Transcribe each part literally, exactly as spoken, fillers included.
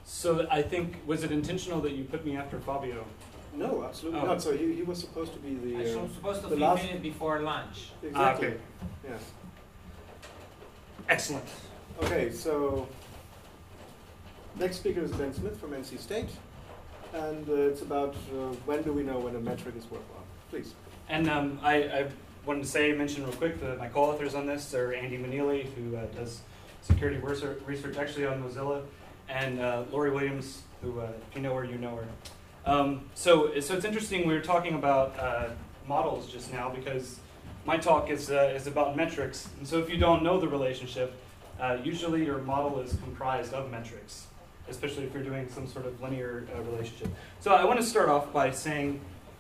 So I think, was it intentional that you put me after Fabio? No, absolutely Oh. not. So he, he was supposed to be the... I Uh, was supposed to the be last- minutes before lunch. exactly. Ah, okay. Yeah. Excellent. Okay, so next speaker is Ben Smith from N C State. And uh, it's about uh, when do we know when a metric is worthwhile. Please. And um, I, I wanted to say, mention real quick, that my co-authors on this are Andy Manili, who uh, does security research actually on Mozilla, and uh, Lori Williams, who, uh, if you know her, you know her. Um, so, so it's interesting, we were talking about uh, models just now, because my talk is, uh, is about metrics. And so if you don't know the relationship, uh, usually your model is comprised of metrics, especially if you're doing some sort of linear uh, relationship. So I want to start off by saying,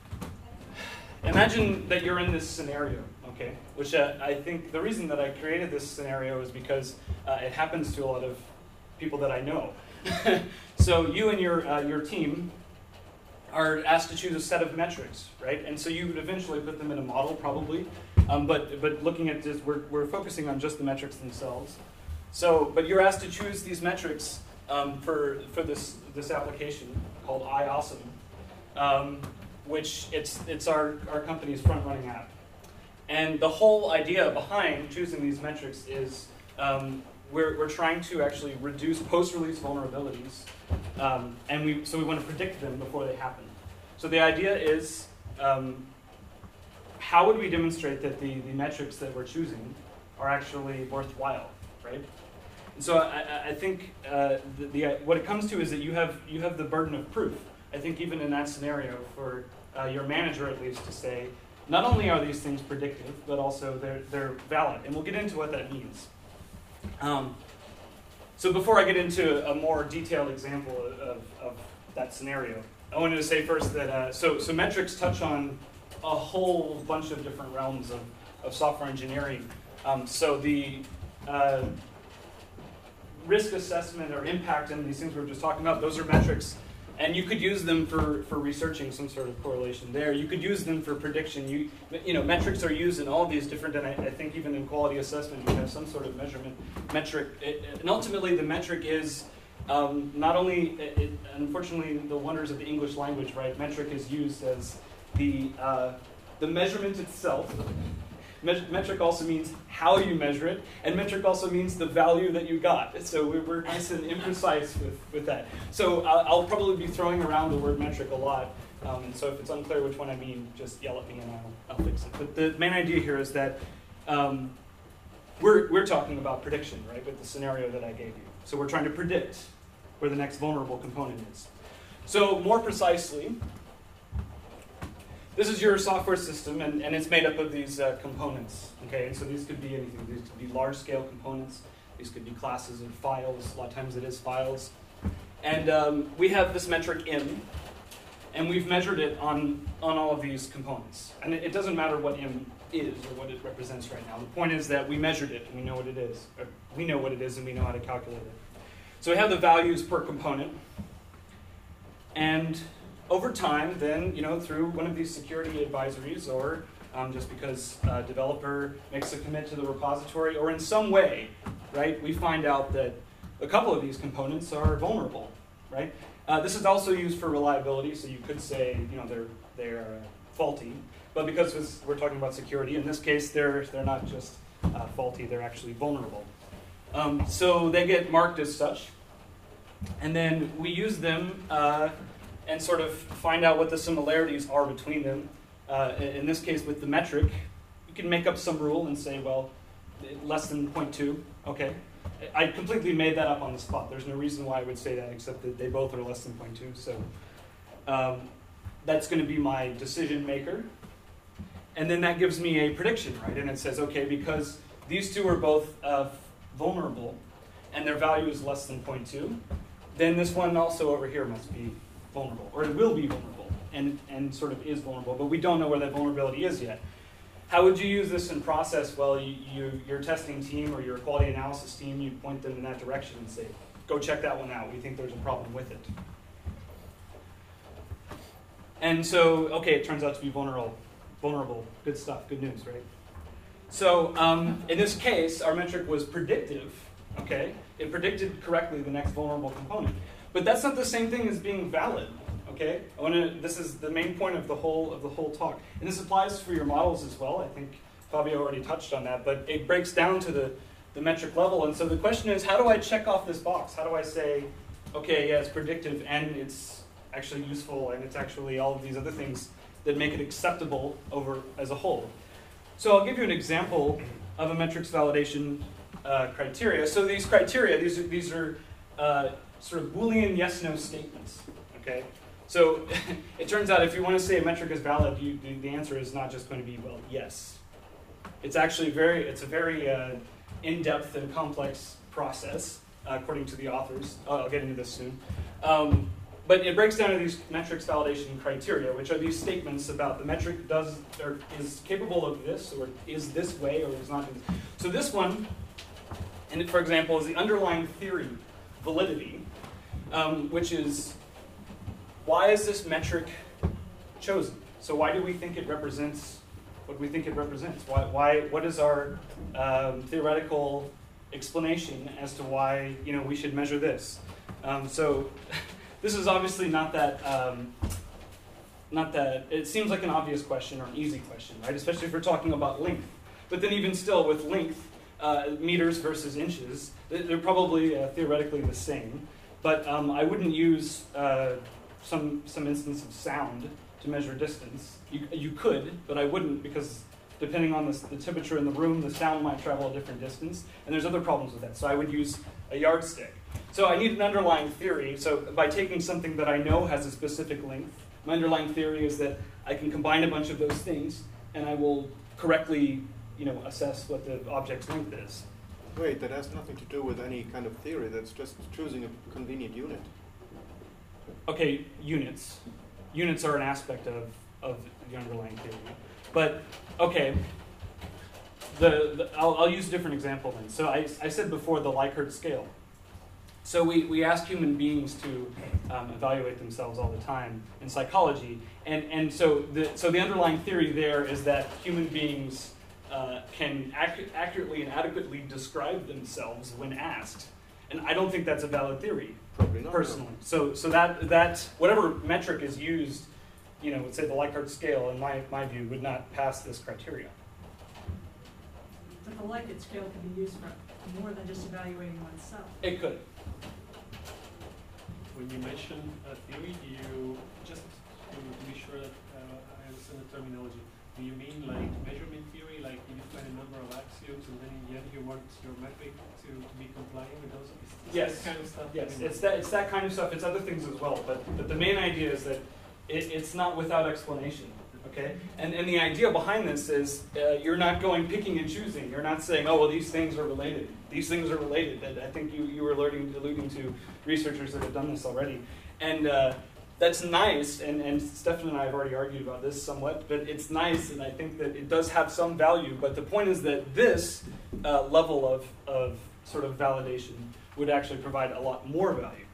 imagine that you're in this scenario, okay? Which uh, I think the reason that I created this scenario is because uh, it happens to a lot of people that I know. So you and your, uh, your team are asked to choose a set of metrics, right? And so you would eventually put them in a model, probably. Um, but, but looking at this, we're, we're focusing on just the metrics themselves. So, but you're asked to choose these metrics um, for, for this, this application called iAwesome, um, which it's, it's our, our company's front-running app. And the whole idea behind choosing these metrics is um, we're, we're trying to actually reduce post-release vulnerabilities, um, and we, so we want to predict them before they happen. So the idea is, um, how would we demonstrate that the, the metrics that we're choosing are actually worthwhile, right? And so I, I think uh, the, the, what it comes to is that you have, you have the burden of proof. I think even in that scenario, for uh, your manager at least to say, not only are these things predictive, but also they're, they're valid. And we'll get into what that means. Um, so before I get into a more detailed example of, of that scenario, I wanted to say first that, uh, so, so metrics touch on a whole bunch of different realms of, of software engineering. Um, so the uh, risk assessment or impact and these things we were just talking about, those are metrics. And you could use them for, for researching some sort of correlation there. You could use them for prediction. You, you know, metrics are used in all these different, and I, I think even in quality assessment, you have some sort of measurement metric. It, and ultimately, the metric is um, not only, it, it, unfortunately, the wonders of the English language, right? Metric is used as the, uh, the measurement itself. Metric also means how you measure it, and metric also means the value that you got. So we're nice and imprecise with, with that. So uh, I'll probably be throwing around the word metric a lot. Um, and so if it's unclear which one I mean, just yell at me and I'll, I'll fix it. But the main idea here is that um, we're, we're talking about prediction, right, with the scenario that I gave you. So we're trying to predict where the next vulnerable component is. So more precisely, this is your software system, and, and it's made up of these uh, components, okay? And so these could be anything. These could be large-scale components. These could be classes and files. A lot of times it is files. And um, we have this metric M, and we've measured it on, on all of these components. And it, it doesn't matter what M is or what it represents right now. The point is that we measured it, and we know what it is. Or we know what it is, and we know how to calculate it. So we have the values per component. And over time, then, you know, through one of these security advisories, or um, just because a developer makes a commit to the repository, or in some way, right, we find out that a couple of these components are vulnerable, right? Uh, this is also used for reliability, so you could say, you know, they're they're uh, faulty, but because we're talking about security, in this case, they're they're not just uh, faulty; they're actually vulnerable. Um, so they get marked as such, and then we use them. Uh, and sort of find out what the similarities are between them. Uh, in this case, with the metric, you can make up some rule and say, well, less than zero point two, okay. I completely made that up on the spot. There's no reason why I would say that, except that they both are less than zero point two. So um, that's going to be my decision maker. And then that gives me a prediction, right? And it says, okay, because these two are both uh, vulnerable, and their value is less than zero point two, then this one also over here must be vulnerable, or it will be vulnerable, and, and sort of is vulnerable, but we don't know where that vulnerability is yet. How would you use this in process? Well, you, you, your testing team or your quality analysis team, you point them in that direction and say, go check that one out. We think there's a problem with it. And so, okay, it turns out to be vulnerable. Vulnerable. Good stuff. Good news, right? So um, in this case, our metric was predictive. Okay, it predicted correctly the next vulnerable component. But that's not the same thing as being valid. Okay, I want to. This is the main point of the whole of the whole talk, and this applies for your models as well. I think Fabio already touched on that, but it breaks down to the the metric level. And so the question is, how do I check off this box? How do I say, okay, yeah, it's predictive and it's actually useful and it's actually all of these other things that make it acceptable over as a whole? So I'll give you an example of a metrics validation uh, criteria. So these criteria, these are, these are uh, sort of Boolean yes/no statements. Okay. So it turns out if you want to say a metric is valid, you, the, the answer is not just going to be, well, yes. It's actually very, it's a very uh, in-depth and complex process, uh, according to the authors. Oh, I'll get into this soon. Um, but it breaks down to these metrics validation criteria, which are these statements about the metric does or is capable of this, or is this way, or is not. So this one, and for example, is the underlying theory validity, um, which is, why is this metric chosen? So why do we think it represents what we think it represents? Why, why, what is our um, theoretical explanation as to why, you know, we should measure this? Um, so this is obviously not that, um, not that, it seems like an obvious question or an easy question, right? Especially if we're talking about length. But then even still with length, uh, meters versus inches, they're probably uh, theoretically the same. But um, I wouldn't use uh, some some instance of sound to measure distance. You, you could, but I wouldn't, because depending on the, the temperature in the room, the sound might travel a different distance, and there's other problems with that. So I would use a yardstick. So I need an underlying theory. So by taking something that I know has a specific length, my underlying theory is that I can combine a bunch of those things, and I will correctly, you know, assess what the object's length is. Wait, that has nothing to do with any kind of theory. That's just choosing a convenient unit. Okay, units. Units are an aspect of, of the underlying theory. But, okay, the, the, I'll, I'll use a different example then. So I, I said before the Likert scale. So we, we ask human beings to um, evaluate themselves all the time in psychology. And, and so, the, so the underlying theory there is that human beings uh, can ac- accurately and adequately describe themselves when asked. And I don't think that's a valid theory. Probably not. Personally. So so that that whatever metric is used, you know, say the Likert scale, in my, my view, would not pass this criteria. But the Likert scale can be used for more than just evaluating oneself. It could. When you mention a theory, do you, just to, to be sure that uh, I understand the terminology, do you mean like measurement theory, like you define a number of axioms and then in the end you want your metric to, to be compliant with those? Is Yes. that kind of stuff? Yes, it's that it's that kind of stuff. It's other things as well, but but the main idea is that it, it's not without explanation. Okay, and and the idea behind this is uh, you're not going picking and choosing. You're not saying, oh well, these things are related. These things are related. And I think you you were alluding alluding to researchers that have done this already, and uh, that's nice. And and Stefan and I have already argued about this somewhat, but it's nice, and I think that it does have some value. But the point is that this uh, level of of sort of validation would actually provide a lot more value.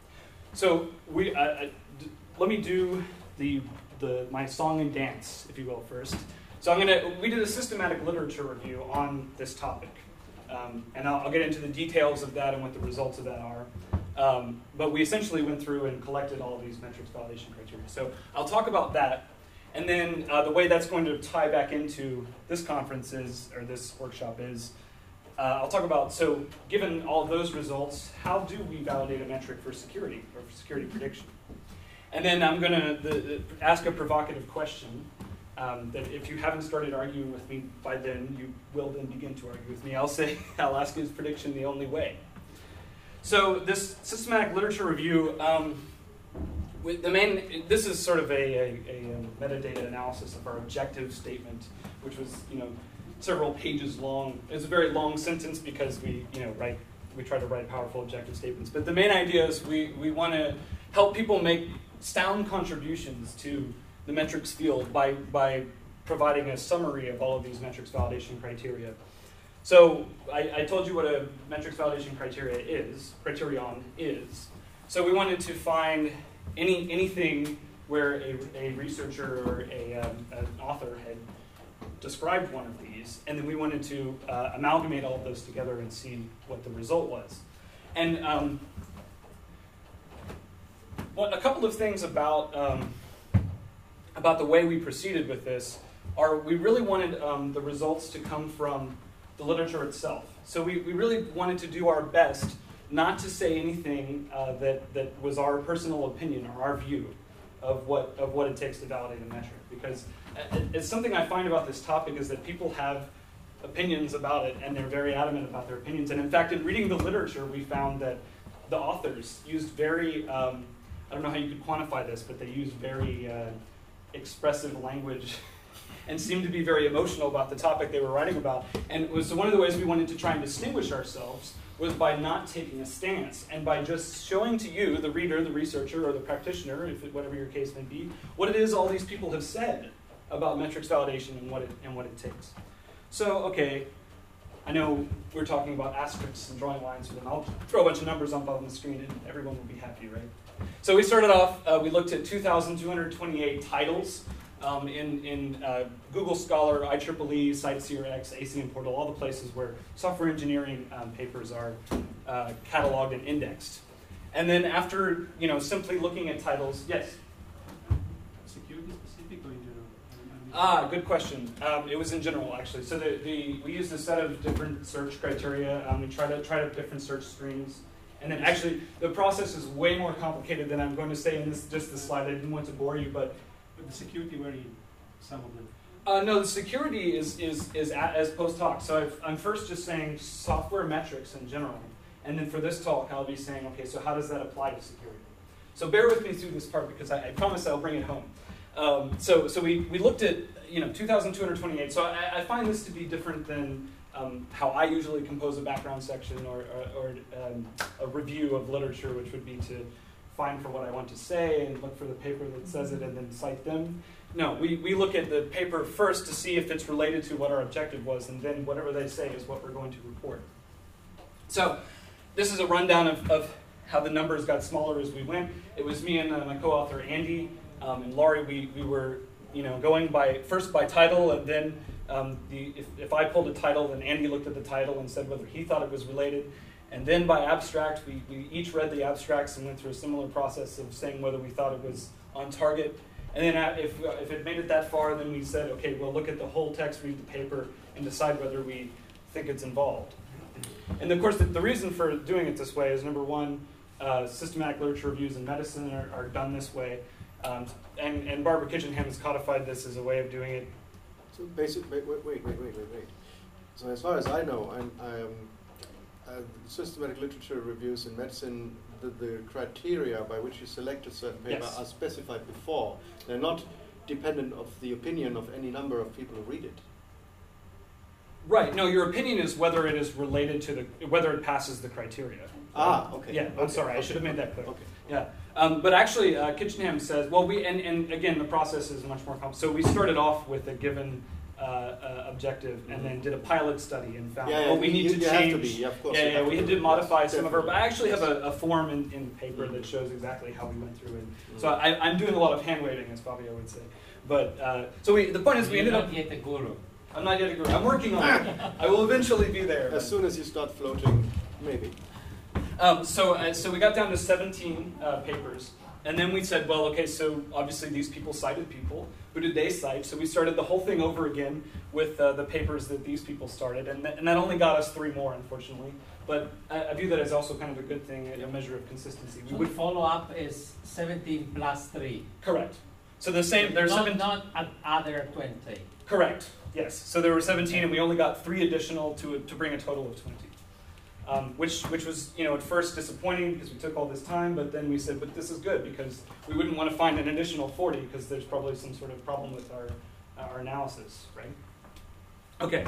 So we, uh, uh, d- let me do the, the my song and dance, if you will, first. So I'm gonna, we did a systematic literature review on this topic. Um, and I'll, I'll get into the details of that and what the results of that are. Um, but we essentially went through and collected all of these metrics validation criteria. So I'll talk about that. And then uh, the way that's going to tie back into this conference is, or this workshop is, Uh, I'll talk about, so given all of those results, how do we validate a metric for security, or for security prediction? And then I'm going to ask a provocative question um, that if you haven't started arguing with me by then, you will then begin to argue with me. I'll say, I'll ask, is prediction the only way? So this systematic literature review, um, with the main, this is sort of a, a, a metadata analysis of our objective statement, which was, you know, several pages long. It's a very long sentence because we, you know, write, we try to write powerful objective statements. But the main idea is we, we want to help people make sound contributions to the metrics field by, by providing a summary of all of these metrics validation criteria. So I, I told you what a metrics validation criteria is, criterion is. So we wanted to find any anything where a, a researcher or a, um, an author had described one of these, and then we wanted to uh, amalgamate all of those together and see what the result was. And um, well, a couple of things about um, about the way we proceeded with this are we really wanted um, the results to come from the literature itself. So we, we really wanted to do our best not to say anything uh, that, that was our personal opinion or our view of what of what it takes to validate a metric. Because it's something I find about this topic is that people have opinions about it and they're very adamant about their opinions. And in fact, in reading the literature, we found that the authors used very, um, I don't know how you could quantify this, but they used very uh, expressive language and seemed to be very emotional about the topic they were writing about. And it was so one of the ways we wanted to try and distinguish ourselves was by not taking a stance and by just showing to you, the reader, the researcher, or the practitioner, if it, whatever your case may be, what it is all these people have said about metrics validation and what it and what it takes. So, okay, I know we're talking about asterisks and drawing lines for them. I'll throw a bunch of numbers up on the screen and everyone will be happy, right? So we started off, uh, we looked at two thousand two hundred twenty-eight titles um, in, in uh, Google Scholar, I triple E, CiteSeerX, A C M Portal, all the places where software engineering um, papers are uh, cataloged and indexed. And then after, you know, simply looking at titles, yes? Security specific or in general? Ah, good question. Um, it was in general, actually. So the, the we used a set of different search criteria. Um, we tried out tried out different search streams, and then actually the process is way more complicated than I'm going to say in this just this slide. I didn't want to bore you, but But the security were in some of them. uh, no, the security is is is at, as post hoc. So I've, I'm first just saying software metrics in general, and then for this talk I'll be saying, okay, so how does that apply to security? So bear with me through this part because I, I promise I'll bring it home. Um, so, so we, we looked at, you know, two thousand two hundred twenty-eight. So I, I find this to be different than um, how I usually compose a background section or, or, or um, a review of literature, which would be to find for what I want to say and look for the paper that says it and then cite them. No, we, we look at the paper first to see if it's related to what our objective was, and then whatever they say is what we're going to report. So this is a rundown of, of how the numbers got smaller as we went. It was me and uh, my co-author, Andy, Um, and Laurie, we, we were, you know, going by first by title, and then um, the if, if I pulled a title, then Andy looked at the title and said whether he thought it was related, and then by abstract, we, we each read the abstracts and went through a similar process of saying whether we thought it was on target, and then if if it made it that far, then we said, okay, we'll look at the whole text, read the paper, and decide whether we think it's involved. And of course, the, the reason for doing it this way is number one, uh, systematic literature reviews in medicine are, are done this way. Um, and, and Barbara Kitchenham has codified this as a way of doing it. So basically, wait, wait, wait, wait, wait, wait. So as far as I know, I'm, I'm uh, systematic literature reviews in medicine, the, the criteria by which you select a certain paper Yes. are specified before. They're not dependent of the opinion of any number of people who read it. Right. No, your opinion is whether it is related to the, whether it passes the criteria. Ah, okay. Yeah, I'm okay. sorry, I okay. should have made that clear. Okay. Yeah. Um, but actually, uh, Kitchenham says, well, we, and, and again, the process is much more complex. So we started off with a given uh, uh, objective and then did a pilot study and found, Yeah, yeah, oh, we you- need you- to you change. have to be, yeah, of course, Yeah, you yeah, have we to did be. modify Yes, some of our, but I actually have definitely. a, a form in, in the paper that shows exactly how we went through it. So I, I'm doing a lot of hand waving, as Fabio would say. But, uh, so we, the point is we You're ended not up, yet a guru. I'm not yet a guru, I'm working on it. I will eventually be there. As soon as you start floating, maybe. Um, so, uh, so we got down to seventeen uh, papers, and then we said, well, okay, so obviously these people cited people. Who did they cite? So we started the whole thing over again with uh, the papers that these people started, and, th- and that only got us three more, unfortunately. But I, I view that as also kind of a good thing, a measure of consistency. We So the would follow-up is seventeen plus three. correct. So the same. There's not, seven. not at other twenty. Correct. Yes. So there were seventeen, and we only got three additional to to bring a total of twenty. Um, which which was, you know, at first disappointing because we took all this time, but then we said, but this is good because we wouldn't want to find an additional forty because there's probably some sort of problem with our our analysis, right? Okay.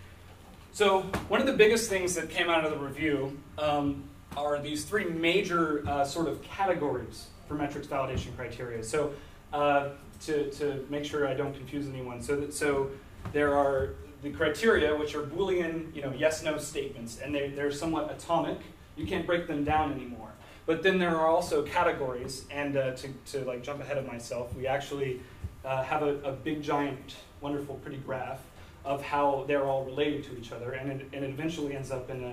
So one of the biggest things that came out of the review um, are these three major uh, sort of categories for metrics validation criteria. So uh, to to make sure I don't confuse anyone, so that, so there are the criteria, which are Boolean, you know, yes/no statements, and they, they're somewhat atomic. You can't break them down anymore. But then there are also categories, and uh, to, to like jump ahead of myself, we actually uh, have a, a big, giant, wonderful, pretty graph of how they're all related to each other, and it, and it eventually ends up in a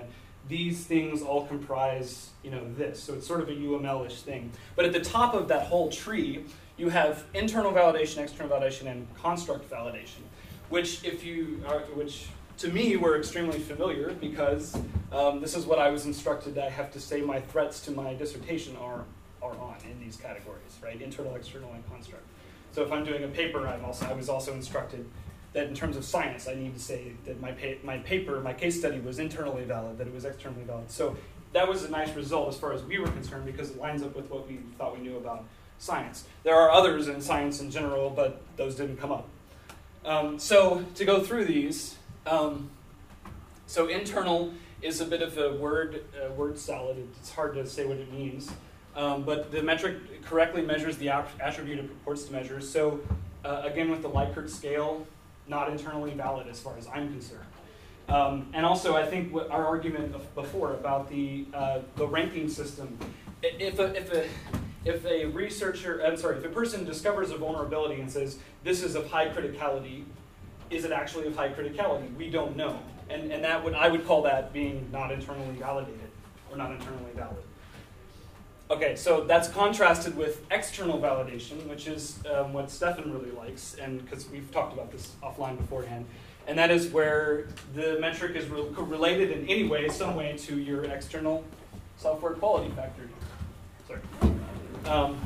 these things all comprise, you know, this. So it's sort of a U M L-ish thing. But at the top of that whole tree, you have internal validation, external validation, and construct validation, which if you are, which to me were extremely familiar because um, this is what I was instructed that I have to say my threats to my dissertation are are on in these categories, right? Internal, external, and construct. So if I'm doing a paper, I'm also I was also instructed that in terms of science, I need to say that my pa my paper, my case study was internally valid, that it was externally valid. So that was a nice result as far as we were concerned because it lines up with what we thought we knew about science. There are others in science in general, but those didn't come up. Um, so to go through these, um, so internal is a bit of a word uh, word salad. It's hard to say what it means, um, but the metric correctly measures the attribute it purports to measure. So uh, again, with the Likert scale, not internally valid as far as I'm concerned. Um, and also, I think what our argument of before about the uh, the ranking system, if a, if a if a researcher, I'm sorry, if a person discovers a vulnerability and says this is of high criticality, is it actually of high criticality? We don't know, and and that would I would call that being not internally validated or not internally valid. Okay, so that's contrasted with external validation, which is um, what Stefan really likes, and because we've talked about this offline beforehand, and that is where the metric is re related in any way, some way, to your external software quality factor. Sorry. Um,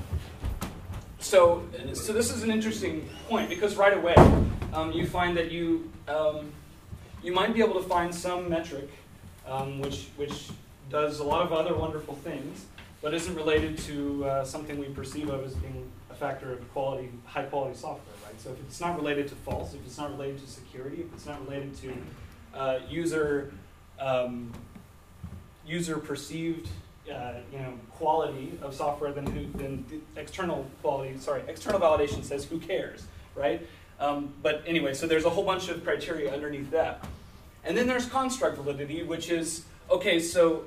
so, so this is an interesting point because right away um, you find that you um, you might be able to find some metric um, which which does a lot of other wonderful things, but isn't related to uh, something we perceive of as being a factor of quality, high quality software, right? So if it's not related to false, if it's not related to security, if it's not related to uh, user um, user perceived uh, you know quality of software, then who then the external quality, sorry, external validation says who cares, right? Um, but anyway, so there's a whole bunch of criteria underneath that, and then there's construct validity, which is okay. So.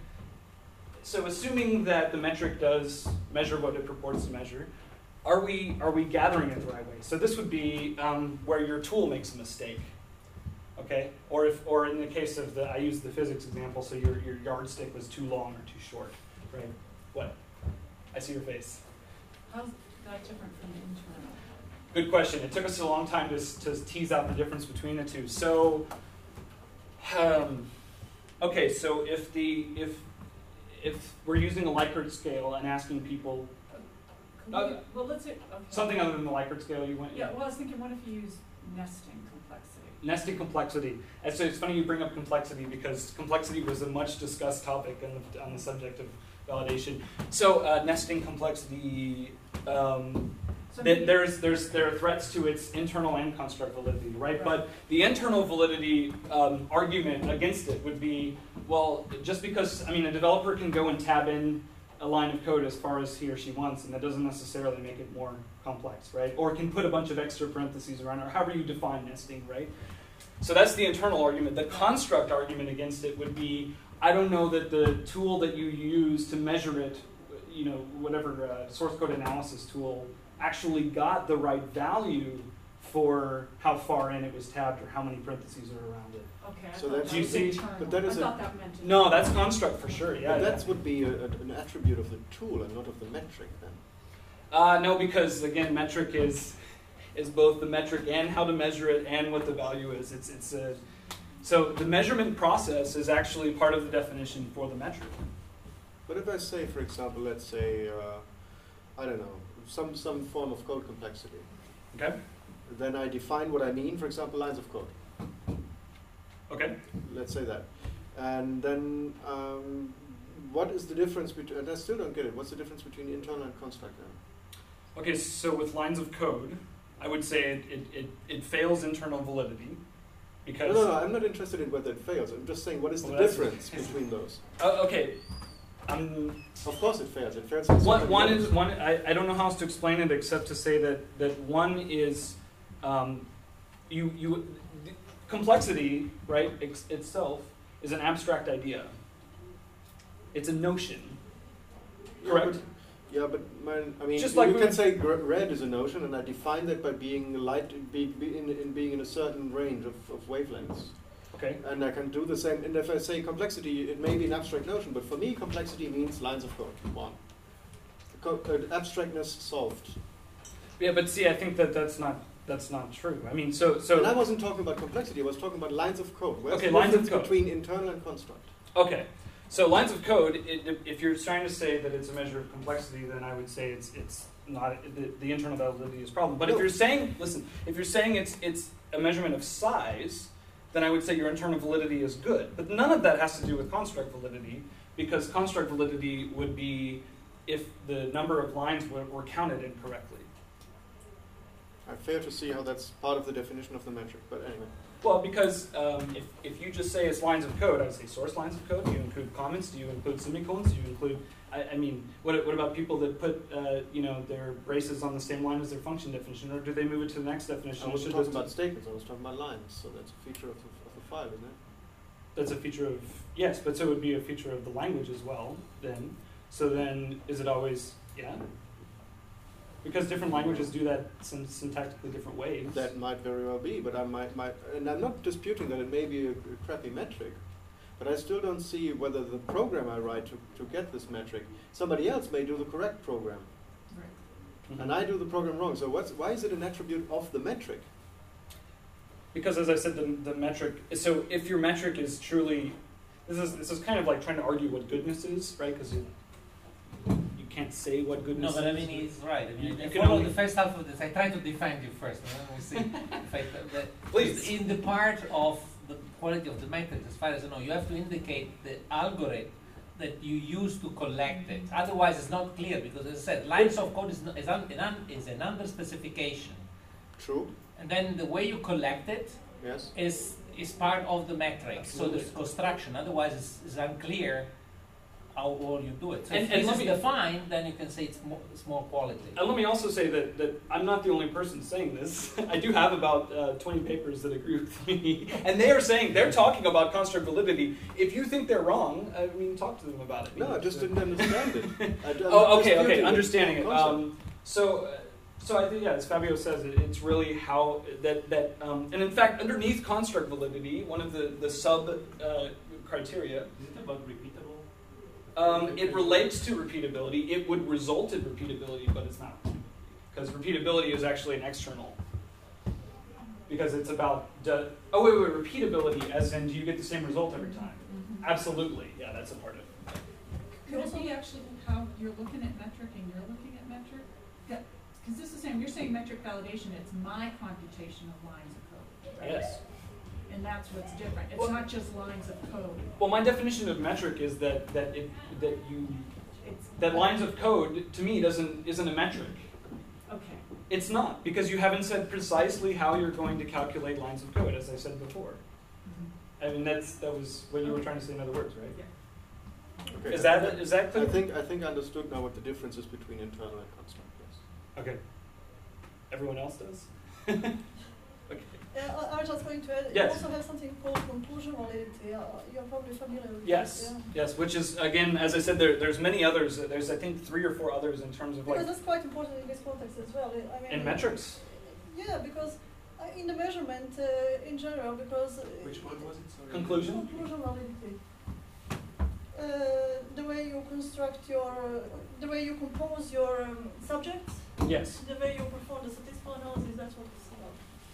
So assuming that the metric does measure what it purports to measure, are we are we gathering it the right way? So this would be um, where your tool makes a mistake, okay? Or if or in the case of the I used the physics example, so your your yardstick was too long or too short, right? What? I see your face. How's that different from the internal? Good question. It took us a long time to to tease out the difference between the two. So, um, okay. So if the if if we're using a Likert scale and asking people Could Uh, we, well, let's say, okay. something other than the Likert scale, you went. Yeah, well, I was thinking, what if you use nesting complexity? Nesting complexity. And so it's funny you bring up complexity because complexity was a much discussed topic on the, on the subject of validation. So uh, nesting complexity, um, So th maybe- there's there's there are threats to its internal and construct validity, right? Right. But the internal validity um, argument against it would be, well, just because I mean a developer can go and tab in a line of code as far as he or she wants, and that doesn't necessarily make it more complex, right? Or can put a bunch of extra parentheses around, or however you define nesting, right? So that's the internal argument. The construct argument against it would be, I don't know that the tool that you use to measure it, you know, whatever uh, source code analysis tool, actually got the right value for how far in it was tabbed or how many parentheses are around it. Okay, I So thought that's- that You was see? internal. But that is I a- thought that meant. No, that's construct for sure, yeah. But yeah. that would be a, a- an attribute of the tool and not of the metric then. Uh, no, because again, metric is is both the metric and how to measure it and what the value is. It's it's a so the measurement process is actually part of the definition for the metric. But if I say, for example, let's say, uh, I don't know, some, some form of code complexity, Okay. then I define what I mean, for example, lines of code. Okay. Let's say that. And then um, what is the difference between, and I still don't get it, what's the difference between internal and construct now? Okay. So with lines of code, I would say it it it, it fails internal validity No, because. no, no, I'm not interested in whether it fails. I'm just saying, what is the Well, that's- difference between those? Uh, okay. Um, Of course it fails. It fails in so One, many one ways. is one. I, I don't know how else to explain it except to say that that one is, um, you you, the complexity, right, ex itself is an abstract idea. It's a notion, Yeah, correct? but- Yeah, but man, I mean, Just you like we can would- say gr- red is a notion, and I define that by being light, be, be in, in being in a certain range of, of wavelengths. Okay. And I can do the same. And if I say complexity, it may be an abstract notion, but for me, complexity means lines of code. One. Co- uh, abstractness solved. Yeah, but see, I think that that's not that's not true. I mean, so so. And I wasn't talking about complexity. I was talking about lines of code. Where's Okay, the lines of difference code. between internal and construct? Okay, so lines of code. It, if you're trying to say that it's a measure of complexity, then I would say it's it's not the, the internal validity is a problem. But No. if you're saying, listen, if you're saying it's it's a measurement of size, then I would say your internal validity is good. But none of that has to do with construct validity, because construct validity would be if the number of lines were, were counted incorrectly. I fail to see how that's part of the definition of the metric, but anyway. Well, because um, if, if you just say it's lines of code, I would say source lines of code. Do you include comments? Do you include semicolons? Do you include, I, I mean, what, what about people that put, uh, you know, their braces on the same line as their function definition, or do they move it to the next definition? I wasn't Should talking those- about statements, I was talking about lines, so that's a feature of the, of the file, isn't it? That's a feature of, yes, but so it would be a feature of the language as well, then. So then, is it always, yeah? Because different languages do that syn- syntactically different ways. That might very well be, but I might, might, and I'm not disputing that it may be a, a crappy metric, but I still don't see whether the program I write to, to get this metric, somebody else may do the correct program, Right. Mhm. and I do the program wrong. So what's, why is it an attribute of the metric? Because as I said, the, the metric, so if your metric is truly, this is this is kind of like trying to argue what goodness is, right? Because you, you can't say what No, goodness but I is. mean, he's right. I You- mean, you I can follow only- the first half of this. I try to defend you first, and then we see if I, the, Please. In the part of the quality of the metric, as far as I know, you have to indicate the algorithm that you use to collect it. Otherwise, it's not clear, because as I said, lines of code is, not, is, un, an, un- is an under specification. True, And then the way you collect it yes. is is part of the metric. Absolutely. So there's construction. Otherwise, it's, it's unclear how well you do it. So And- if and this let is me- defined, then you can say it's more, it's more quality. And let me also say that, that I'm not the only person saying this. I do have about uh, twenty papers that agree with me. And they are saying, they're talking about construct validity. If you think they're wrong, I mean, talk to them about it. No, I just didn't understand it. I, I'm Oh, not okay, okay, disputing the understanding it. concept. Um, so, uh, so I think, yeah, as Fabio says, it, it's really how that that, um, and in fact, underneath construct validity, one of the the sub uh, criteria, Is it about repeatable? um, it relates to repeatability. It would result in repeatability, but it's not, because repeatability is actually an external. Because it's about, do, oh wait, wait, repeatability, as in, do you get the same result every time? Absolutely, yeah, that's a part of it. Could it be actually how you're looking at metric and you're looking at metric? Yeah, because this is the same, you're saying metric validation, it's my computation of lines of code, right? Yes. And that's what's different, it's Well- not just lines of code, Well, my definition of metric is that that it that you it's. that lines of code to me doesn't isn't a metric. Okay, It's not, because you haven't said precisely how you're going to calculate lines of code, as I said before. Mhm. I mean, that's that was what you were trying to say in other words, right? Yeah. Okay, Is I- that is that I clear? think I think I understood now what the difference is between internal and construct. Yes. Okay. Everyone else does? Okay. Uh, I I was just going to add, you Yes. also have something called conclusion validity. Uh, you're probably familiar with Yes, this. Yeah. yes, which is, again, as I said, there, there's many others. There's, I think, three or four others in terms of Because like, that's quite important in this context as well. I mean, in metrics. Yeah, because uh, in the measurement uh, in general, because uh, Which one was it? Sorry. Conclusion? conclusion validity. Uh, the way you construct your, uh, the way you compose your um, subjects, Yes. the way you perform the statistical analysis, that's what it's about.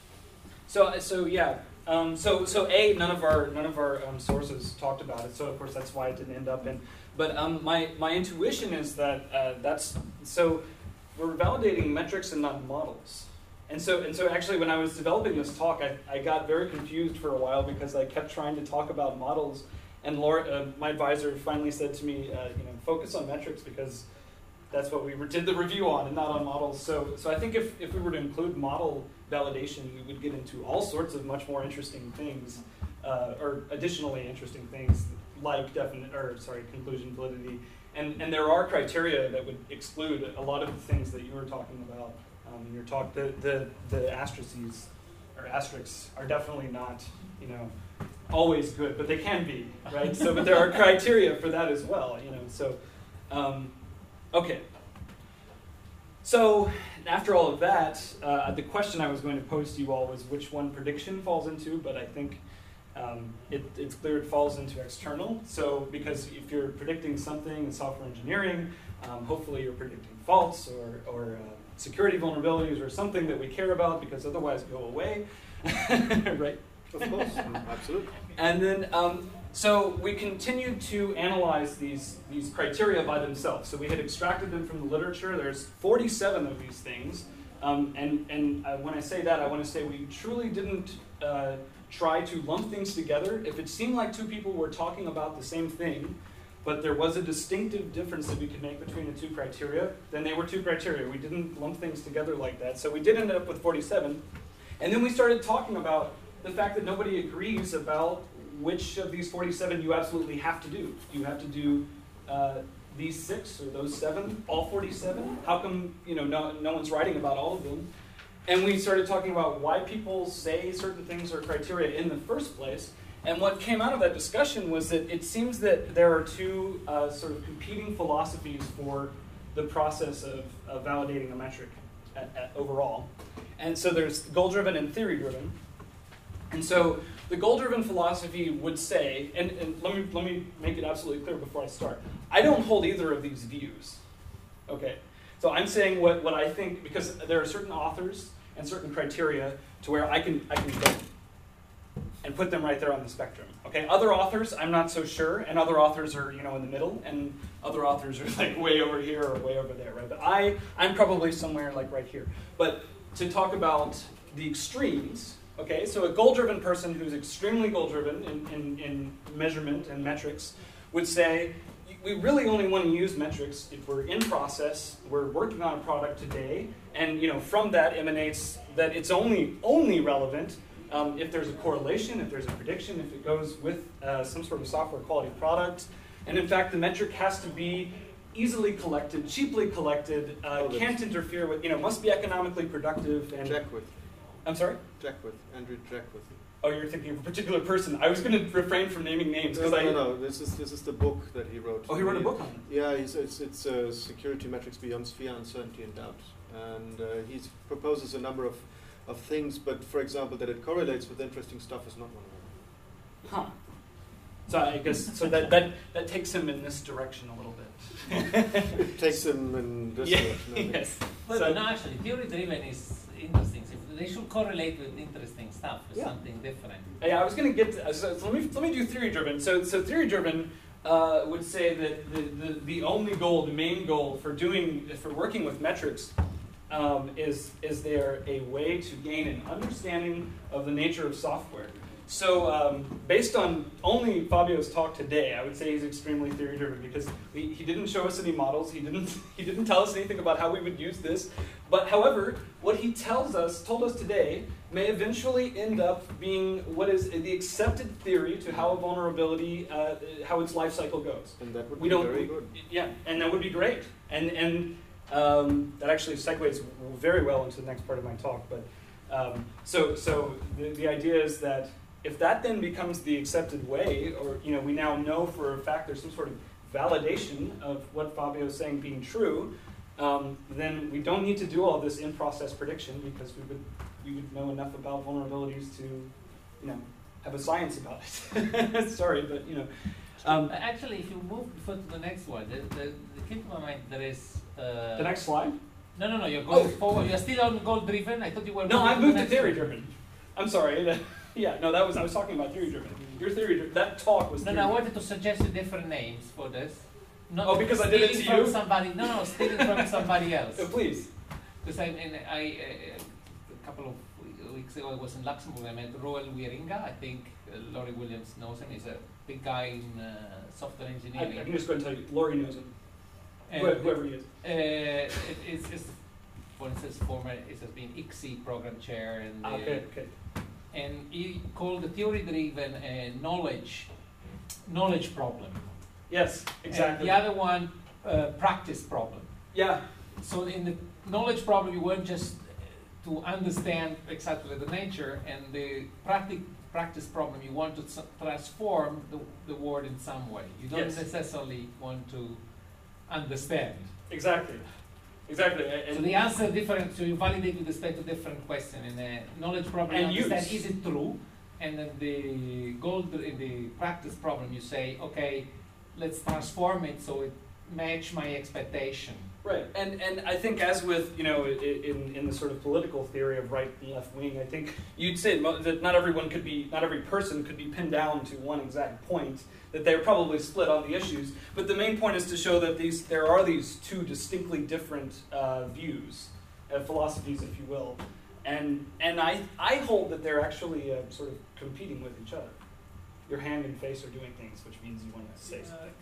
So, so yeah. Um, so, so a none of our none of our um, sources talked about it. So of course that's why it didn't end up in. But um, my my intuition is that uh, that's so we're validating metrics and not models. And so and so actually when I was developing this talk, I, I got very confused for a while because I kept trying to talk about models. And Laura, uh, my advisor, finally said to me, uh, you know, focus on metrics because that's what we did the review on and not on models. So, so I think if, if we were to include model validation, we would get into all sorts of much more interesting things, uh, or additionally interesting things like definite, or sorry, conclusion validity. And and there are criteria that would exclude a lot of the things that you were talking about um, in your talk. The the the asterisks or asterisks are definitely not, you know, always good, but they can be, right? So, but there are criteria for that as well, you know. So. Um, Okay, so after all of that, uh, the question I was going to pose to you all was which one prediction falls into, but I think Um, it, it's clear it falls into external. So because if you're predicting something in software engineering, um, hopefully you're predicting faults or, or uh, security vulnerabilities or something that we care about, because otherwise go away, right? Of course, absolutely. And then, um, so we continued to analyze these, these criteria by themselves. So we had extracted them from the literature. There's forty-seven of these things. Um, and and uh, when I say that, I want to say we truly didn't uh, try to lump things together. If it seemed like two people were talking about the same thing, but there was a distinctive difference that we could make between the two criteria, then they were two criteria. We didn't lump things together like that. So we did end up with forty-seven. And then we started talking about the fact that nobody agrees about which of these forty-seven you absolutely have to do. You have to do uh, these six or those seven, all forty-seven? How come, you know, no, no one's writing about all of them? And we started talking about why people say certain things are criteria in the first place. And what came out of that discussion was that it seems that there are two uh, sort of competing philosophies for the process of, of validating a metric at, at overall. And so there's goal-driven and theory-driven. And so the goal-driven philosophy would say, and, and let me let me make it absolutely clear before I start, I don't hold either of these views. Okay, so I'm saying what, what I think, because there are certain authors and certain criteria to where I can I can go and put them right there on the spectrum. Okay, other authors I'm not so sure, and other authors are, you know, in the middle, and other authors are like way over here or way over there, right? But I I'm probably somewhere like right here. But to talk about the extremes. Okay, so a goal-driven person who's extremely goal-driven in, in, in measurement and metrics would say, we really only want to use metrics if we're in process, we're working on a product today, and you know, from that emanates that it's only, only relevant um, if there's a correlation, if there's a prediction, if it goes with uh, some sort of software quality product. And in fact, the metric has to be easily collected, cheaply collected, uh, oh, can't interfere with, you know, must be economically productive. And Jackwith. I'm sorry? Jackwith, Andrew Jackwith. Oh, you're thinking of a particular person. I was going to refrain from naming names No, because no, I. no, this is this is the book that he wrote. Oh, he wrote a book on it. Yeah, he's, it's it's uh, security metrics beyond sphere uncertainty and doubt, and uh, he proposes a number of of things. But for example, that it correlates with interesting stuff is not one of them. Huh. So I guess so that that that takes him in this direction a little bit. It takes him in this Yeah, direction. I think. yes. Well, So- no, actually, theory-driven is interesting. So they should correlate with interesting stuff, with Yeah. something different. Yeah, I was going to get to, so, so let me let me do theory driven. So so theory driven uh, would say that the, the the only goal, the main goal for doing for working with metrics um, is is there a way to gain an understanding of the nature of software. So um, based on only Fabio's talk today, I would say he's extremely theory driven because he, he didn't show us any models. He didn't he didn't tell us anything about how we would use this. But however, what he tells us, told us today, may eventually end up being what is the accepted theory to how a vulnerability, uh, how its life cycle goes. And that would We be don't, very we- good. yeah, and that would be great. And and um, that actually segues very well into the next part of my talk. But um, so so the, the idea is that if that then becomes the accepted way, or you know, we now know for a fact there's some sort of validation of what Fabio is saying being true, um, then we don't need to do all this in-process prediction because we would we would know enough about vulnerabilities to, you know, have a science about it. Sorry, but you know. Um, Uh, Actually, if you move before to the next one, the, the, the keep in mind there is. Uh, the next slide. No, no, no. You're going Oh. forward. You're still on goal driven. I thought you were. No, moving I the moved to next theory one. driven. I'm sorry. Yeah, no, that was I was talking about theory driven. Your theory driven. That talk was. No, theory no. I driven. wanted to suggest you different names for this. Not Oh, because I did it stealing to from you? somebody. No, no, stealing from somebody else. Uh, please. Because I, and I uh, a couple of weeks ago, I was in Luxembourg. I met Roel Wieringa. I think uh, Laurie Williams knows him. He's a big guy in uh, software I, engineering. I can just go and tell you, Laurie knows him. And, Whoever, whoever he is. Uh, it, it's, it's, for instance, former, it has been I C S I program chair, and Ah, uh, okay, okay. and he called the theory-driven uh, knowledge knowledge problem. Yes, And exactly. the other one, uh, practice problem. Yeah, So in the knowledge problem, you want just to understand exactly the nature, and the practic practice problem, you want to s- transform the, the word in some way. You don't Yes. necessarily want to understand. exactly. Exactly. a- And So the answer different, so you validate with respect to different question. In a knowledge problem, you And understand, use. is it true? and then the goal in the practice problem, you say, okay, let's transform it so it match my expectation. Right, and and I think as with, you know, i- in in the sort of political theory of right and left wing, I think you'd say mo- that not everyone could be, not every person could be pinned down to one exact point, that they're probably split on the issues, but the main point is to show that these there are these two distinctly different uh, views, uh, philosophies, if you will, and and I I hold that they're actually uh, sort of competing with each other. Your hand and face are doing things, which means you want to say Uh, something.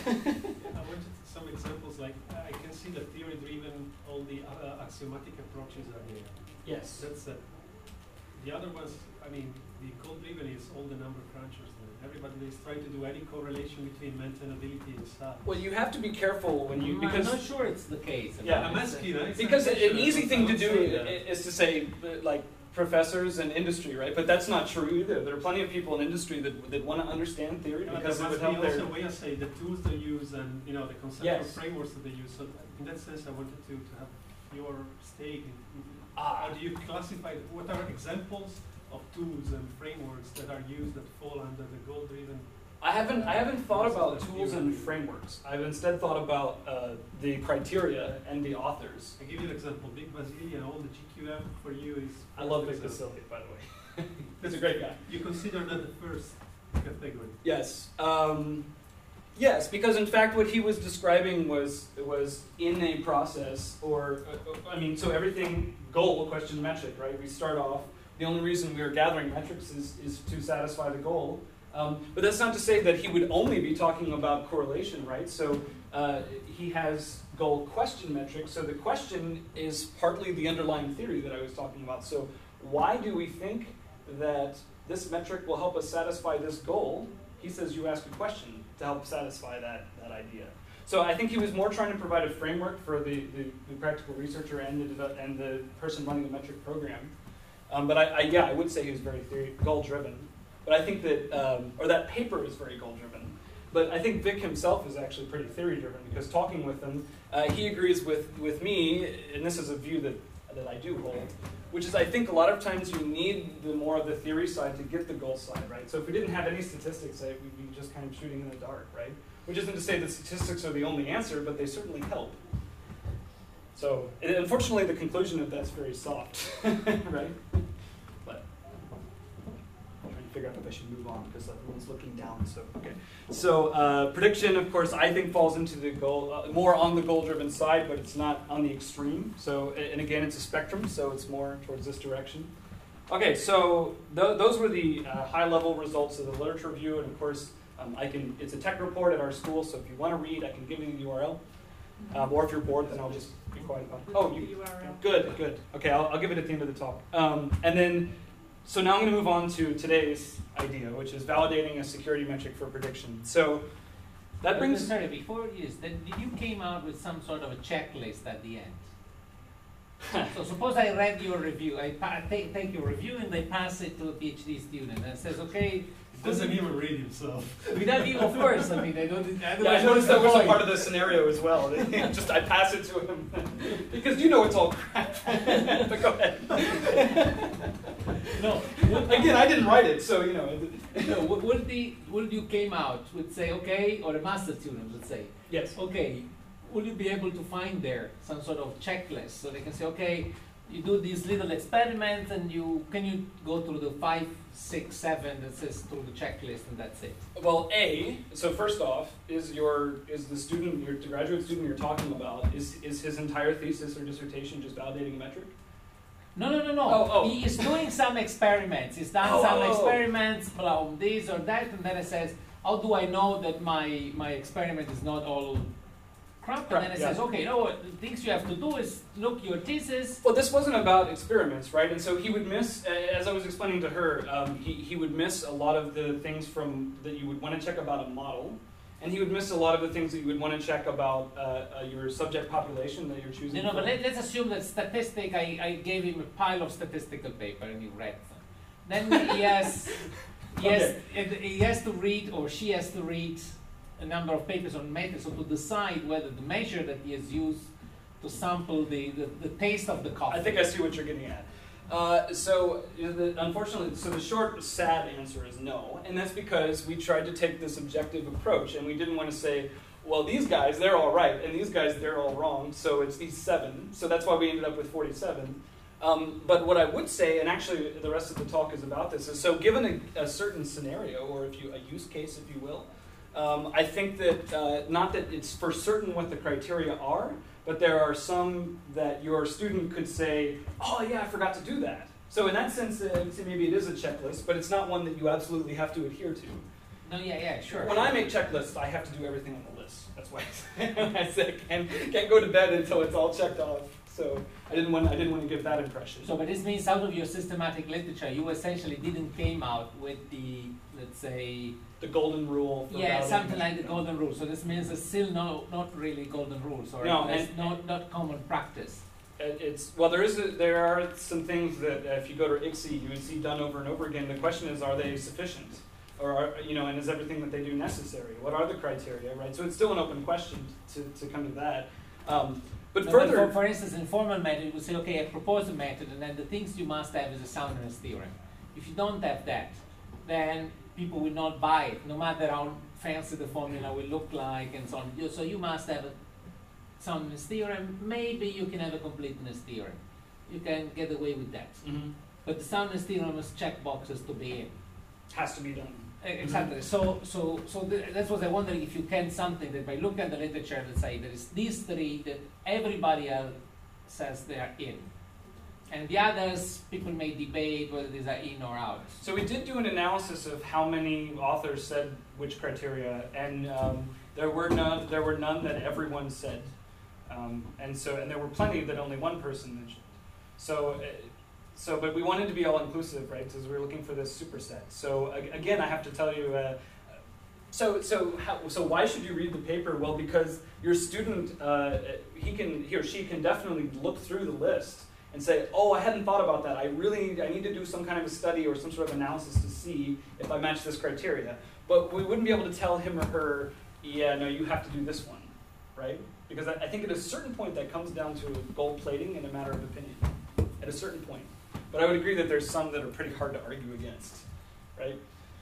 I wanted some examples, like I can see the theory-driven, all the uh, axiomatic approaches are there. Yes. That's uh, the other ones. I mean, the goal-driven is all the number crunchers. Everybody is trying to do any correlation between maintainability and size. Well, you have to be careful when you, because I'm not sure it's the case. I Yeah, mean, I'm it's- asking. uh, it's Because a an question, easy I thing to would do say that. i- is to say, uh, like, professors and industry, right? But that's not true either. There are plenty of people in industry that, that want to understand theory Yeah, because there it would must help be their... also a way I say the tools they use and you know the conceptual Yes. frameworks that they use. So in that sense, I wanted to, to have your stake. In, in Ah. How do you classify? What are examples of tools and frameworks that are used that fall under the goal-driven? I haven't, I haven't thought about That's tools theory. and frameworks. I've instead thought about uh, the criteria and the authors. I give you an example. Vic Basili and all the G Q M for you is. I love Vic first example. Basili, by the way. He's a great guy. You consider that the first category. Yes. Um, yes, because in fact what he was describing was was in a process, or uh, I mean, so everything goal, question, metric, right? We start off. The only reason we are gathering metrics is is to satisfy the goal. Um, but that's not to say that he would only be talking about correlation, right? So uh, he has goal question metrics. So the question is partly the underlying theory that I was talking about. So why do we think that this metric will help us satisfy this goal? He says you ask a question to help satisfy that, that idea. So I think he was more trying to provide a framework for the, the, the practical researcher and the, devel- and the person running the metric program. Um, but I, I, yeah, I would say he was very theory, goal-driven. But I think that, um, or that paper is very goal-driven. But I think Vic himself is actually pretty theory-driven because talking with him, uh, he agrees with, with me, and this is a view that, that I do hold, which is I think a lot of times you need the more of the theory side to get the goal side, right? So if we didn't have any statistics, I, we'd be just kind of shooting in the dark, right? Which isn't to say that statistics are the only answer, but they certainly help. So and unfortunately, the conclusion of that's very soft, right? But I'm trying to figure out if I should move on because everyone's looking down. So okay. So uh, prediction, of course, I think falls into the goal uh, more on the goal-driven side, but it's not on the extreme. So and again, it's a spectrum, so it's more towards this direction. Okay, so th- those were the uh, high-level results of the literature review, and of course, um, I can. It's a tech report at our school, so if you want to read, I can give you the U R L. Um, or if you're bored, then I'll just be quiet about it. Oh, you, U R L. good, good. Okay, I'll, I'll give it at the end of the talk. Um, and then, so now I'm going to move on to today's idea, which is validating a security metric for prediction. So that But, brings. Sorry, before you, then you came out with some sort of a checklist at the end. So suppose I read your review, I pa- take, take your review and I pass it to a PhD student and it says, okay, He doesn't even read himself. without you, of course, I mean, I don't, Yeah, otherwise I noticed what's that the was a point? part of the scenario as well. Just I pass it to him because you know it's all crap. But go ahead. No, Again, I didn't write it, so you know. it- no, what, what the, what you came out would say, okay, or a master student would say, Yes. okay, will you be able to find there some sort of checklist so they can say, okay, you do these little experiments and you can you go through the five, six, seven that says through the checklist and that's it. Well, A, so first off, is your is the student, your the graduate student you're talking about, is is his entire thesis or dissertation just validating a metric? No, no, no, no. Oh, oh. He is doing some experiments. He's done Oh, some oh, oh. experiments, blah, this or that, and then it says, how do I know that my my experiment is not all crap? Crap, And then it yeah. says, okay, you know what? The things you have to do is look your thesis. Well, this wasn't about experiments, right? And so he would miss, uh, as I was explaining to her, um, he, he would miss a lot of the things from that you would want to check about a model, and he would miss a lot of the things that you would want to check about uh, uh, your subject population that you're choosing. You know, but from. let, let's assume that statistic, I, I gave him a pile of statistical paper and he read them. Then he has, he, has, he has to read, or she has to read, a number of papers on metrics, so to decide whether the measure that he has used to sample the, the, the taste of the coffee. I think I see what you're getting at. Uh, so, you know, the, unfortunately, so the short, sad answer is no, and that's because we tried to take this objective approach, and we didn't want to say, well, these guys, they're all right, and these guys, they're all wrong, so it's these seven, so that's why we ended up with forty-seven. Um, but what I would say, and actually the rest of the talk is about this, is so given a, a certain scenario, or if you a use case, if you will, um, I think that, uh, not that it's for certain what the criteria are, but there are some that your student could say, oh yeah, I forgot to do that. So in that sense, uh, maybe it is a checklist, but it's not one that you absolutely have to adhere to. No, yeah, yeah, sure. When I make checklists, I have to do everything on the list. That's why I said I can't, can't go to bed until it's all checked off. So I didn't want I didn't want to give that impression. So, but this means out of your systematic literature, you essentially didn't came out with the, let's say, the golden rule. For yeah, validating. something like the golden rule. So this means there's still no, not really golden rules, or No, there's and- not not common practice. It- It's well, there is a, there are some things that uh, if you go to I C S E, you would see done over and over again. The question is, are they sufficient, or are, you know, and is everything that they do necessary? What are the criteria, right? So it's still an open question to, to come to that. Um, but No, further, for, for instance, in formal method, you would say, okay, I propose a method, and then the things you must have is a soundness theorem. If you don't have that, then people will not buy it, no matter how fancy the formula will look like, and so on. You- So you must have a soundness theorem. Maybe you can have a completeness theorem. You can get away with that. Mhm. But the soundness theorem must check boxes to be in. has to be done. E- Exactly. So, so, so th- that's what I wonder if you can something that by looking at the literature, let's say there is these three that everybody else says they are in, and the others people may debate whether these are in or out. So we did do an analysis of how many authors said which criteria, and um, there were none. There were none that everyone said, um, and so and there were plenty that only one person mentioned. So, uh, so but we wanted to be all inclusive, right? Because we were looking for this superset. So ag- again, I have to tell you. Uh, so so how, so why should you read the paper? Well, because your student, uh, he can he or she can definitely look through the list and say, oh, I hadn't thought about that. I really, I need to do some kind of a study or some sort of analysis to see if I match this criteria. But we wouldn't be able to tell him or her, yeah, no, you have to do this one, right? Because I, I think at a certain point that comes down to gold plating and a matter of opinion, at a certain point. But I would agree that there's some that are pretty hard to argue against, right?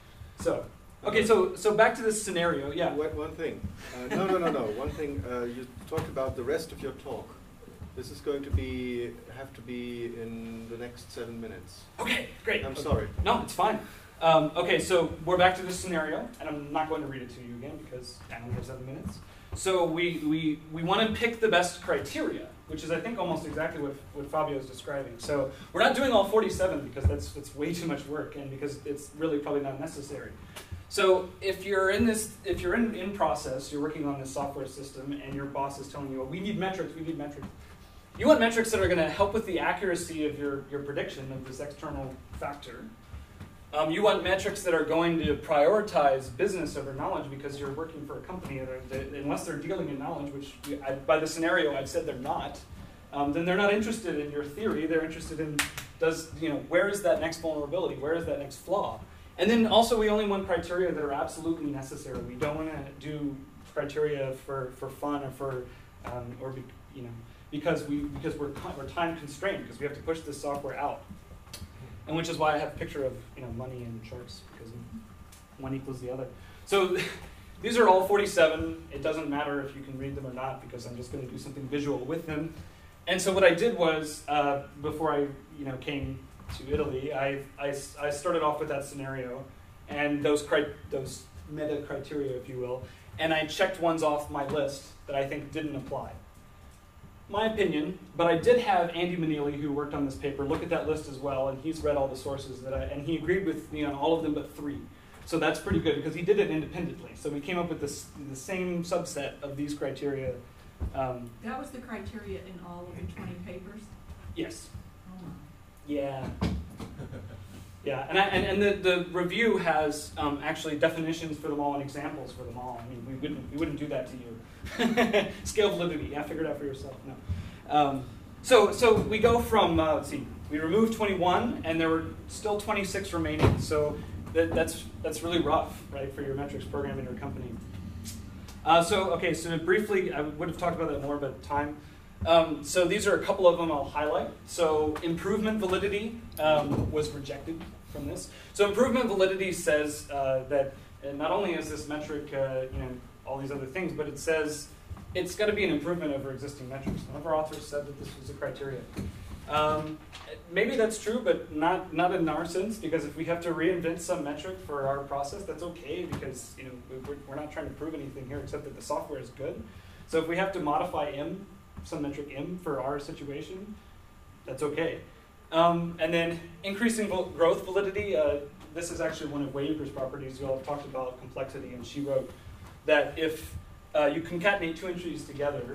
So, okay, so so back to this scenario, yeah. One, one thing. Uh, no, no, no, no. One thing. Uh, you talked about the rest of your talk. This is going to be have to be in the next seven minutes. Okay, great. I'm Okay. sorry. No, it's fine. Um, okay, so we're back to this scenario, and I'm not going to read it to you again because I only have seven minutes. So we, we, we want to pick the best criteria, which is I think almost exactly what, what Fabio is describing. So we're not doing all forty-seven because that's, that's way too much work and because it's really probably not necessary. So if you're in this, if you're in, in process, you're working on this software system and your boss is telling you, well, we need metrics, we need metrics. You want metrics that are going to help with the accuracy of your, your prediction of this external factor. Um, you want metrics that are going to prioritize business over knowledge because you're working for a company that, that unless they're dealing in knowledge, which I, by the scenario I've said they're not, um, then they're not interested in your theory. They're interested in does you know where is that next vulnerability? Where is that next flaw? And then also we only want criteria that are absolutely necessary. We don't want to do criteria for, for fun or for um, or be, you know because we because we're we're time constrained because we have to push this software out. And which is why I have a picture of you know money and charts because one equals the other. So these are all forty-seven. It doesn't matter if you can read them or not because I'm just going to do something visual with them. And so what I did was uh, before I you know came to Italy, I, I, I started off with that scenario and those cri- those meta criteria, if you will, and I checked ones off my list that I think didn't apply. My opinion, but I did have Andy Manili, who worked on this paper, look at that list as well, and he's read all the sources that I, and he agreed with me on all of them but three. So that's pretty good because he did it independently. So we came up with this the same subset of these criteria. Um, That was the criteria in all of the twenty papers? yes. Oh my. Yeah. Yeah, and, I, and and the, the review has um, actually definitions for them all and examples for them all. I mean, we wouldn't we wouldn't do that to you. Scale validity, yeah, figure it out for yourself. No. Um, so so we go from uh, let's see, we removed twenty-one, and there were still twenty-six remaining. So that, that's that's really rough, right, for your metrics program in your company. Uh, so okay, so briefly, I would have talked about that more, but time. Um, so these are a couple of them I'll highlight. So improvement validity um, was rejected from this. So improvement validity says uh, that uh, not only is this metric, uh, you know, all these other things, but it says it's got to be an improvement over existing metrics. One of our authors said that this was a criteria. Um, maybe that's true, but not not in our sense, because if we have to reinvent some metric for our process, that's okay, because you know we're, we're not trying to prove anything here except that the software is good. So if we have to modify M, some metric M for our situation, that's okay. Um, and then increasing val- growth validity. Uh, this is actually one of Waver's properties. You all have talked about complexity, and she wrote that if uh, you concatenate two entries together,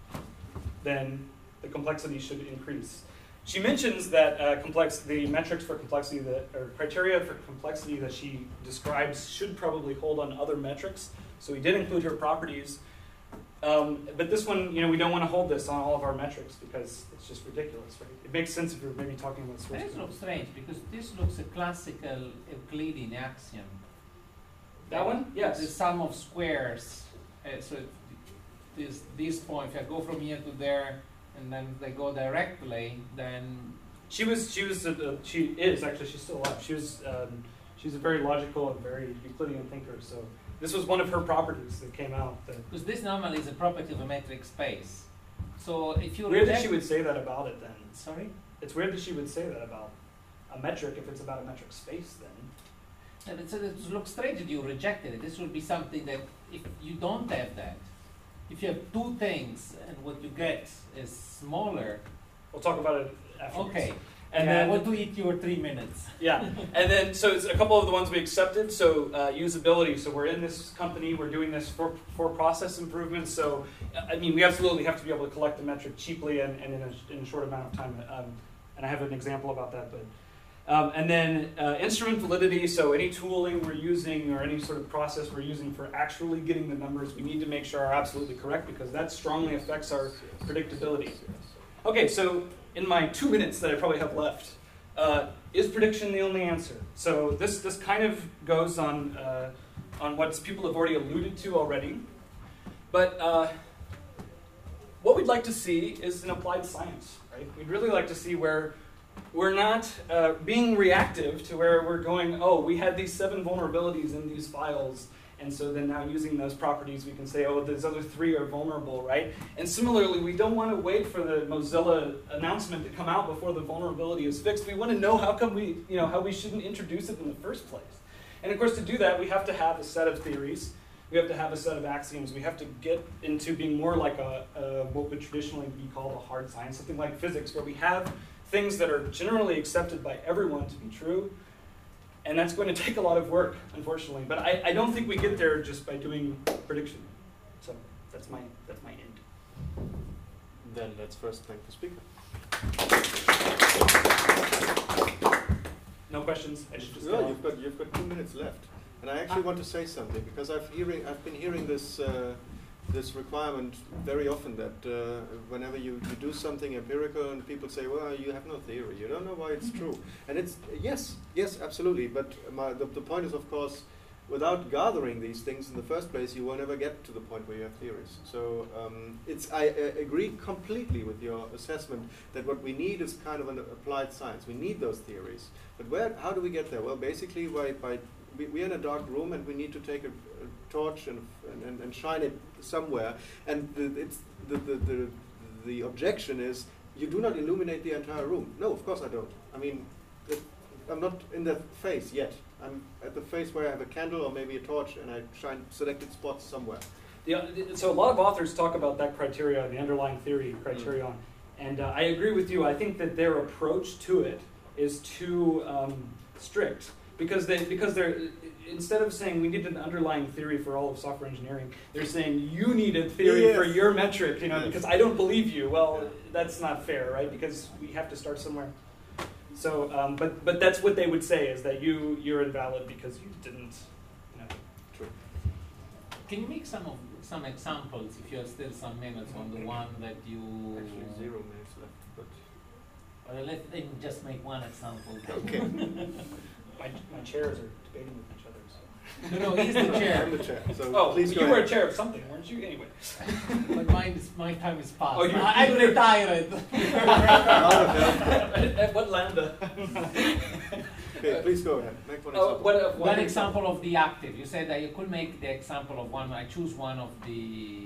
then the complexity should increase. She mentions that uh, complex, the metrics for complexity, that, or criteria for complexity that she describes should probably hold on other metrics. So we did include her properties. Um, but this one, you know, we don't want to hold this on all of our metrics because it's just ridiculous, right? It makes sense if you're maybe talking about source This code. looks strange because this looks a classical Euclidean axiom. That one? Yes. The sum of squares. Uh, so it, this this point, if I go from here to there, and then they go directly, then She was, she was, uh, she is actually, she's still alive. She was, um, she's a very logical and very Euclidean thinker. So this was one of her properties that came out. That because this normally is a property of a metric space. So if you weird that reject- she would say that about it. Then sorry. it's weird that she would say that about a metric if it's about a metric space. Then And it, it looks strange that you rejected it. This would be something that if you don't have that, if you have two things and what you get is smaller. we'll talk about it afterwards. Okay. And Yeah, then I want to eat your three minutes. yeah, and then so it's a couple of the ones we accepted. So uh, usability. So we're in this company. We're doing this for for process improvements. So I mean, we absolutely have to be able to collect the metric cheaply and, and in, a, in a short amount of time. Um, and I have an example about that. But um, and then uh, instrument validity. So any tooling we're using or any sort of process we're using for actually getting the numbers, we need to make sure are absolutely correct because that strongly affects our predictability. Okay, so in my two minutes that I probably have left, uh, is prediction the only answer? So this this kind of goes on uh, on what people have already alluded to already, but uh, what we'd like to see is an applied science, right? We'd really like to see where we're not uh, being reactive to where we're going, oh, we had these seven vulnerabilities in these files, and so then now using those properties, we can say, oh, those other three are vulnerable, right? And similarly, we don't want to wait for the Mozilla announcement to come out before the vulnerability is fixed. We want to know how come we, you know, how we shouldn't introduce it in the first place. And of course, to do that, we have to have a set of theories. We have to have a set of axioms. We have to get into being more like a, a what would traditionally be called a hard science, something like physics, where we have things that are generally accepted by everyone to be true. And that's going to take a lot of work, unfortunately. But I, I don't think we get there just by doing prediction. So that's my that's my end. Then let's first thank the speaker. No questions? I should just No, go you've got you've got two minutes left, and I actually want to say something because I've hearing I've been hearing this uh, this requirement very often that uh, whenever you, you do something empirical and people say, well, you have no theory, you don't know why it's true, and it's yes, yes, absolutely. But my, the the point is, of course, without gathering these things in the first place, you will never get to the point where you have theories. So um, it's I uh, agree completely with your assessment that what we need is kind of an applied science. We need those theories. But where? How do we get there? Well, basically by, by we, we're in a dark room and we need to take a, a torch and, and, and shine it somewhere. And the, it's the, the, the, the objection is you do not illuminate the entire room. No, of course I don't. I mean, it, I'm not in the phase yet. I'm at the phase where I have a candle or maybe a torch and I shine selected spots somewhere. Yeah, so a lot of authors talk about that criteria, the underlying theory criterion, mm. and uh, I agree with you. I think that their approach to it is too um, strict because they because they're instead of saying we need an underlying theory for all of software engineering, they're saying you need a theory yes. for your metric, you know, yes. because I don't believe you. Well, yeah. that's not fair, right? Because we have to start somewhere. So, um, but but that's what they would say is that you you're invalid because you didn't, you know. True. Can you make some of some examples if you have still some minutes on the one that you Actually, zero minutes left. But Or let them just make one example. okay. my my chairs are debating with each other. So. No, no, he's the chair. I'm the chair, so Oh, please go you were a ahead. chair of something, weren't you? Anyway. But mine is, my time is past. Oh, you- I, I'm retired. Out of health. at, at what lambda? Okay, please go ahead. Make one Oh, example. what, uh, One example of the active. You said that you could make the example of one. I choose one of the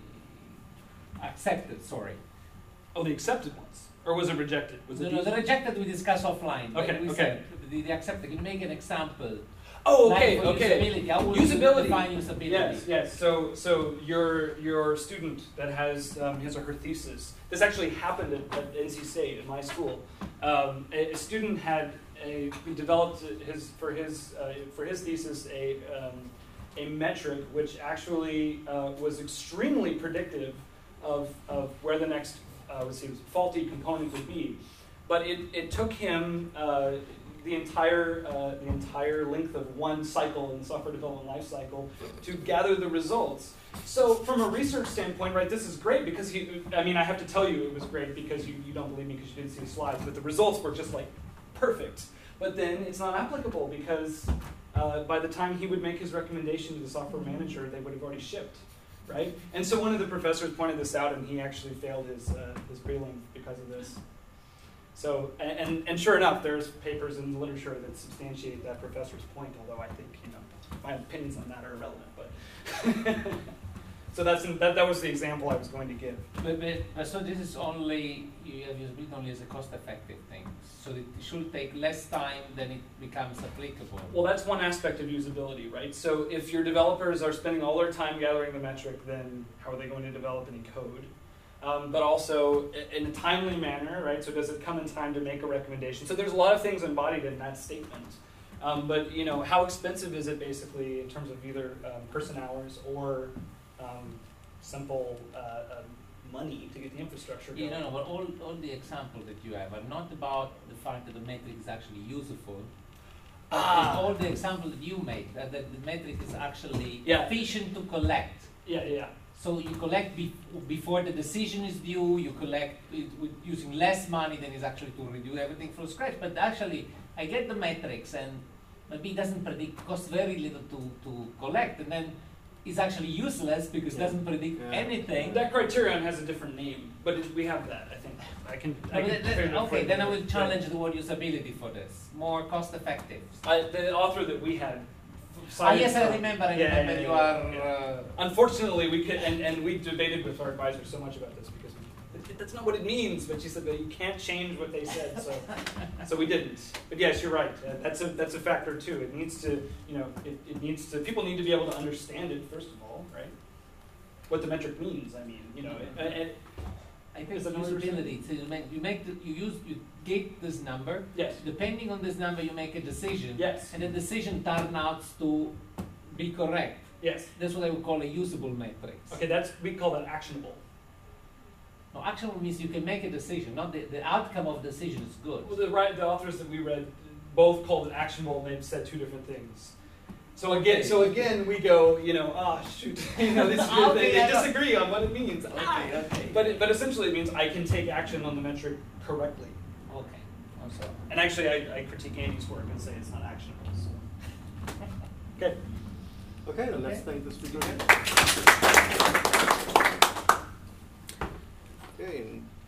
accepted. Sorry. Oh, the accepted ones, or was it rejected? Was No, it no, these? the rejected we discuss offline. but Okay, we okay. said the, the accepted. Can you make an example? Oh, okay, Like for okay. Usability. How would Usability. you define usability? Yes, yes. So, so your your student that has um, his or her thesis. This actually happened at, at N C State in my school. Um, a, a student had a he developed his for his uh, for his thesis a um, a metric which actually uh, was extremely predictive of of where the next uh, let's see faulty component would be, but it it took him. Uh, the entire uh, the entire length of one cycle in the software development life cycle to gather the results. So from a research standpoint, right, this is great because he, I mean, I have to tell you it was great because you, you don't believe me because you didn't see the slides, but the results were just like perfect. But then it's not applicable because uh, by the time he would make his recommendation to the software manager, they would have already shipped, right? And so one of the professors pointed this out and he actually failed his, uh, his prelim because of this. So, and, and sure enough, there's papers in the literature that substantiate that professor's point, although I think, you know, my opinions on that are irrelevant, but. So that's, that, that was the example I was going to give. But, but, but so this is only, you have usability only as a cost-effective thing. So it should take less time than it becomes applicable. Well, that's one aspect of usability, right? So if your developers are spending all their time gathering the metric, then how are they going to develop any code? Um, but also in a timely manner, right? So does it come in time to make a recommendation? So there's a lot of things embodied in that statement. Um, but you know, how expensive is it basically in terms of either um, person hours or um, simple uh, uh, money to get the infrastructure going? You know, but all, all the examples that you have are not about the fact that the metric is actually useful. But Ah. all the examples that you make, that, that the metric is actually Yeah. efficient to collect. Yeah, yeah. So you collect be before the decision is due, you collect it with using less money than is actually to redo everything from scratch. But actually, I get the metrics and maybe it doesn't predict, costs very little to, to collect, and then it's actually useless because it Yeah. doesn't predict Yeah. anything. That criterion has a different name, but it, we have that, I think. I can, I No, can but that- figure it out for okay, you. then I will Yeah. challenge the word usability for this. More cost effective. I, the author that we had. Ah, yes, cited- I remember, I Yeah, remember yeah, you yeah, are. yeah. Uh, Unfortunately, we could, and, and we debated with our advisor so much about this because we, it, that's not what it means. But she said that you can't change what they said, so so we didn't. But yes, you're right. Uh, that's a that's a factor too. It needs to, you know, it, it needs to. People need to be able to understand it first of all, right? What the metric means. I mean, you know, it, it, I think Is it's that user usability. So you make you make the, you use you get this number. yes, Depending on this number, you make a decision. yes, And the decision turns out to be correct. yes. That's what I would call a usable matrix. Okay, that's we call that actionable. No, actionable means you can make a decision, not the, the outcome of the decision is good. Well, the right, the authors that we read both called it actionable, and they've said two different things. So again, so again, we go, you know, ah, shoot, you know, this, Okay, they, they I know. disagree on what it means. Ah. okay. But it, but essentially, it means I can take action on the metric correctly. Okay. I'm sorry. And actually, I, I critique Andy's work and say it's not actionable. So. Okay. Okay, then let's Okay. thank the speaker. Okay, and